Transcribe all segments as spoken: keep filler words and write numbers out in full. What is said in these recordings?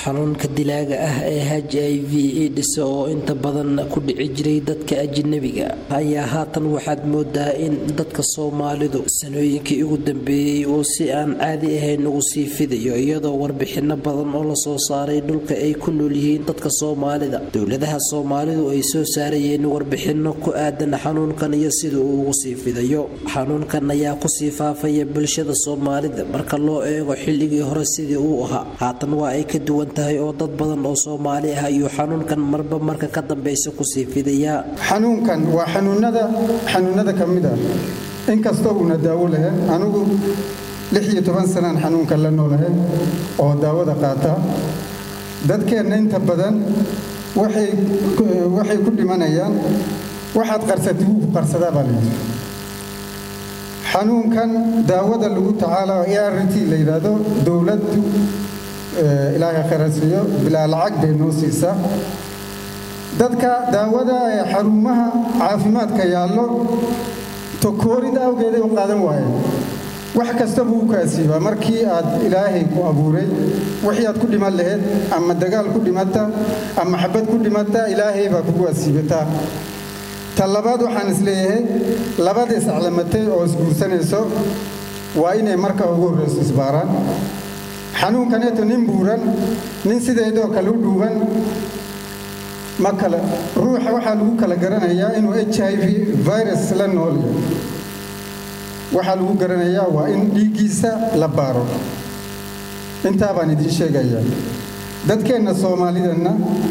xanuunka dilaaga ah ee H I V AIDS oo inta badan ku dhici jiray dadka ajnabiga ayaa haatan waxaad moodaa in dadka Soomaalidu sanooyinkii ugu dambeeyay oo si aan caadi ahayn ugu sii fidayo iyadoo warbixino badan oo la soo saaray dhulka ay ku nool yihiin dadka Soomaalida dawladaha Soomaalidu ay soo saarayeen warbixino ku aadan xanuunkan iyo sida uu ugu sii fidayo xanuunkan ayaa ku sii faafaya bulshada Soomaalida marka loo eego xilligii hore sidii uu ahaa haatan waa ay ka duwan tahay oo dad badan oo Soomaali ah iyo xanuunkan marba marka ka dambeeyay ku sii fidaya xanuunkan waa xanuunada xanuunada kamid ah in kasta uu na daawo leh anigu lix iyo toban sano xanuunkan la noolahay oo daawada qaata dadkeena inta badan waxay waxay ku dhimanayaan waxaad qarsatay uu qarsada baa xanuunkan daawada lagu tacaalo A R T la yiraahdo dawladdu ilaahay kharasiyo bilaa lacag bay noo siisaa dadka daawada ee xarumaha caafimaadka yaallo tokoorida awgeeda u qaadan waayeen wax kasta buu ka asiibaa markii aad ilaahay ku abuuray wixii aad ku dhiman lahayd ama dagaal ku dhimata ama xabad ku dhimata ilaahay baa kugu asiibata talabaad waxaan isleeyahay labada iscalamatay oo isguursanayso waa inay marka ugu horeyso isbaaraan xanuunkaneeto nin buuran nin sideedoo kale u dhuuban ma kale ruuxa waxaa lagu kala garanayaa inuu H I V virus la nool yahay waxaa lagu garanayaa waa in dhiiggiisa la baaro intaa baan idin sheegayaa dadkeena Soomaalidana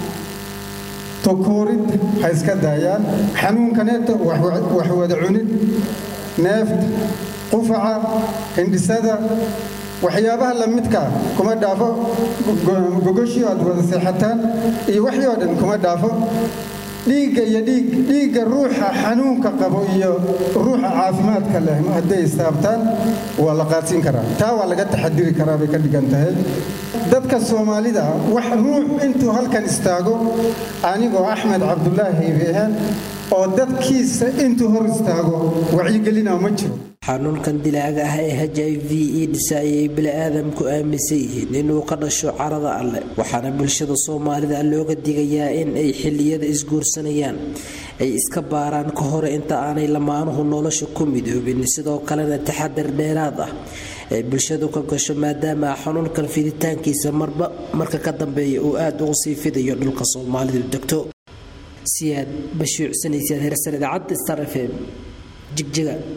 tokoorid ha iska daayaan xanuunkaneeto wax wada cunid neeft qufaca hindisada waxyaabaha la midka kuma dhaafo gogoshi aad wada seexataan iyo waxyo dhan kuma dhaafo dhiigga iyo dhiig dhiigga ruuxa xanuunka qabo iyo ruuxa caafimaadka leh haday istaabtaan waa la qaadsin karaa taa waa laga taxadiri karaa bay ka dhigan tahay dadka Soomaalida wax ruux intuu halkan istaago anigoo Axmed Cabdullaahi Beehan oo dadkiisa intuu hor istaago wacyigelina ma jiro xanuunkan dilaaga ah ee H I V AIDS ay bini'aadamku aaminsan yihiin inuu ka dhasho carada alle waxaana bulshada Soomaalida looga digayaa in ay xilliyada isguursanayaan ay iska baaraan ka hor inta aanay lamaanuhu nolosha ku midoobin sidoo kalena taxadar dheeraad ah ee bulshadu ka gasho maadaama xanuunkan fiditaankiisa marba marka ka dambeeya uu aad ugu sii fidayo dhulka Soomaalidu degto siyaad bashiir sanaysiyaad heersan idaacadda Star F M jigjiga.